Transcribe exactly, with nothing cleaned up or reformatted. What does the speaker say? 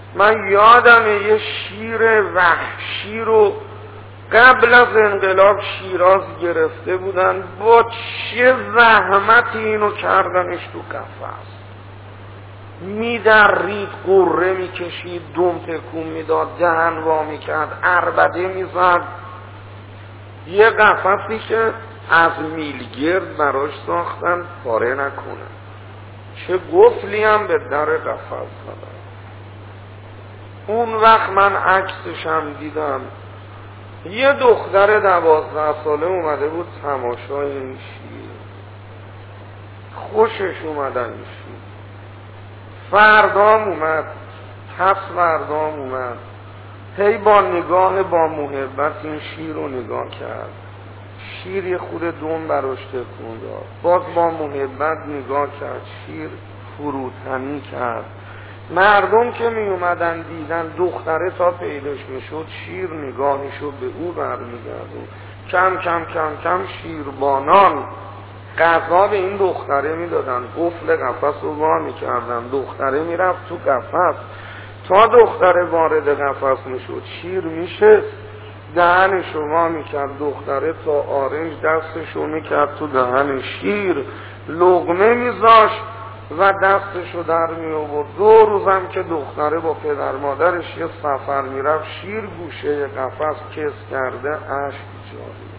من یادم یه شیر وحشی رو قبل از انقلاب شیراز گرفته بودن، با چه زحمتی اینو کردنش تو قفس، میدرید، قره میکشید، دم تکون میداد، دهن وا میکرد، عربده میزد. یه قفسی که از میلگرد براش ساختن پاره نکنه، چه قفلی هم به در قفس زدن. اون وقت من عکسشم دیدم، یه دختر دوازده ساله اومده بود تماشای این شیر، خوشش اومدن این شیر. فردام اومد، پس فردام اومد، هی با نگاه با محبت این شیر رو نگاه کرد. شیر یه خود دم براش تکون داد، باز با محبت نگاه کرد، شیر فروتنی کرد. مردم که می اومدن دیدن دختره تا پیداش میشد، شیر نگاهشو به او برمیگردون. کم کم کم کم شیربانان غذا به این دختره میدادن، قفل قفس رو وا میکردن، دختره میرفت تو قفس. تا دختره وارد قفس میشد، شیر میشه دهنشو وا میکرد، دختره تا آرنج دستشو میکرد تو دهن شیر، لقمه میذاشت و دستشو در می آورد. دو روزم که دختره با پدر مادرش یه سفر میرفت، شیر گوشه قفس کس کرده اشک جاری.